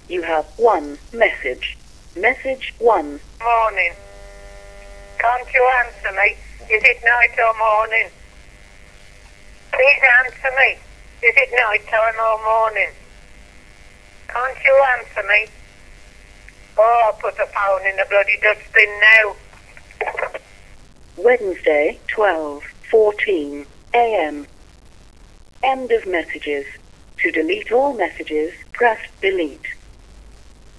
You have one message. Message 1. Morning. Can't you answer me? Is it night or morning? Please answer me. Is it night time or morning? Can't you answer me? Oh, I'll put the phone in the bloody dustbin now. Wednesday, 12:14 a.m. End of messages. To delete all messages, press delete.